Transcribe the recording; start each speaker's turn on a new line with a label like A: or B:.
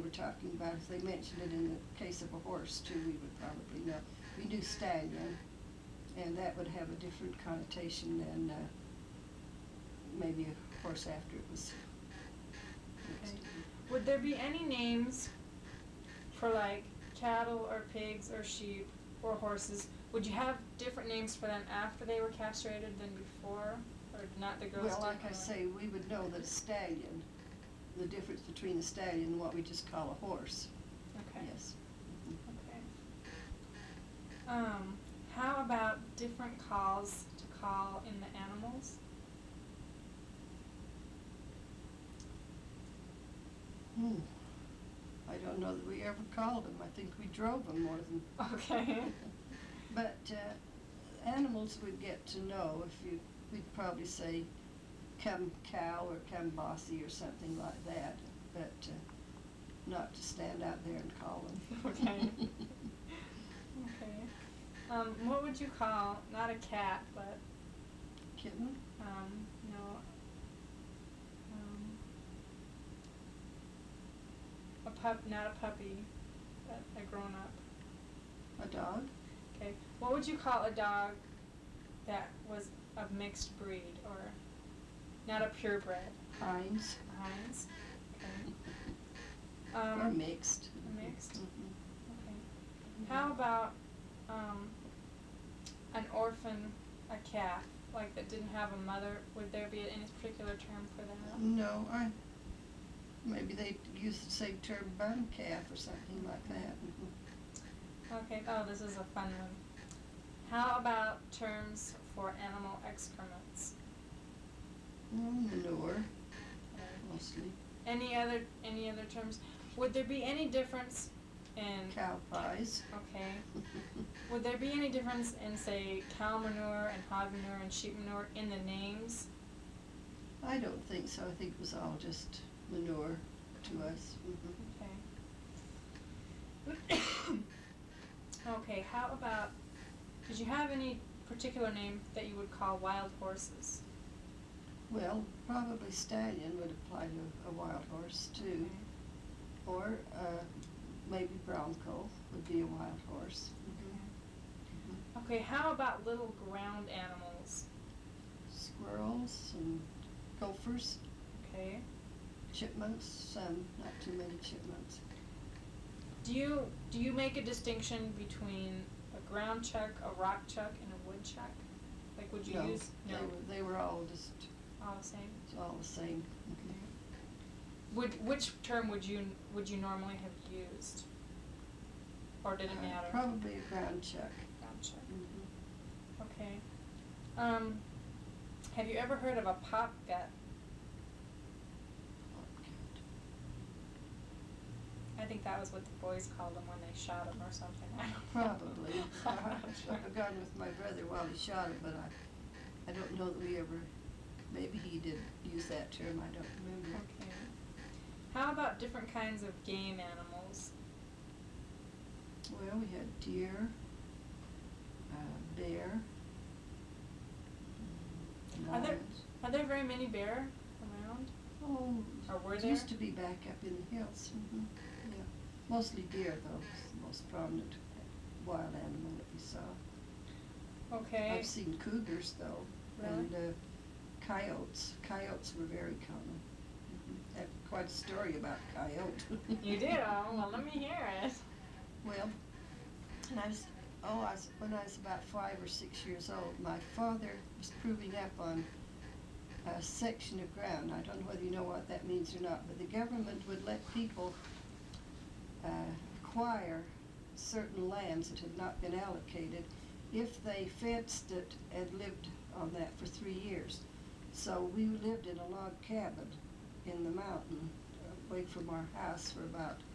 A: we're talking about. If they mentioned it in the case of a horse too, we would probably know. We do stallion, and that would have a different connotation than maybe a horse after it was.
B: Okay. Would there be any names for like cattle or pigs or sheep or horses? Would you have different names for them after they were castrated than before? Or not the girls?
A: Well, like I say, we would know that a stallion, the difference between a stallion and what we just call a horse.
B: Okay.
A: Yes.
B: Okay. How about different calls to call in the animals?
A: I don't know that we ever called them. I think we drove them more than.
B: Okay.
A: But animals would get to know if we'd probably say, come cow or come bossy or something like that, but not to stand out there and call them.
B: Okay. Okay. What would you call, not a cat, but...
A: Kitten?
B: No. Not a puppy, but a grown-up.
A: A dog?
B: Okay. What would you call a dog that was of mixed breed, or not a purebred?
A: Heinz.
B: Heinz. Okay.
A: Or mixed.
B: Mixed.
A: Mm-hmm.
B: Okay. How about an orphan, a calf, like that didn't have a mother? Would there be any particular term for that?
A: No, maybe they use the same term, bum calf or something like that. Mm-hmm.
B: Okay. Oh, this is a fun one. How about terms for animal excrements?
A: Manure, mostly.
B: Any other terms? Would there be any difference in
A: Cow pies.
B: Okay. Would there be any difference in, say, cow manure and hog manure and sheep manure in the names?
A: I don't think so. I think it was all just manure to us. Mm-hmm.
B: Okay. Okay, how about, did you have any particular name that you would call wild horses?
A: Well, probably stallion would apply to a wild horse too.
B: Okay.
A: Or maybe bronco would be a wild horse.
B: Okay, how about little ground animals?
A: Squirrels and gophers.
B: Okay.
A: Chipmunks, some, not too many chipmunks.
B: Do you make a distinction between a ground chuck, a rock chuck, and a wood chuck? Like, would you use?
A: No, they were all just
B: all the same.
A: It's all the same.
B: Which term would you normally have used, or did it matter?
A: Probably a ground chuck.
B: Ground chuck.
A: Mm-hmm.
B: Okay. Have you ever heard of a pop gut? I think that was what the boys called them when they shot him or something.
A: Probably. I've gone with my brother while he shot him, but I don't know that we ever, maybe he did use that term, I don't remember.
B: Okay. How about different kinds of game animals?
A: Well, we had deer, bear, lions.
B: Are there very many bear around?
A: Oh,
B: or were
A: it
B: there?
A: used to be back up in the hills. Mm-hmm. Yeah, mostly deer though. It's the most prominent wild animal that we saw.
B: Okay.
A: I've seen cougars though,
B: really?
A: and coyotes. Coyotes were very common. Mm-hmm. I have quite a story about a coyote.
B: You do? Well, let me hear it.
A: Well, when I was about 5 or 6 years old, my father was proving up on a section of ground. I don't know whether you know what that means or not, but the government would let people acquire certain lands that had not been allocated if they fenced it and lived on that for 3 years. So we lived in a log cabin in the mountain away from our house for about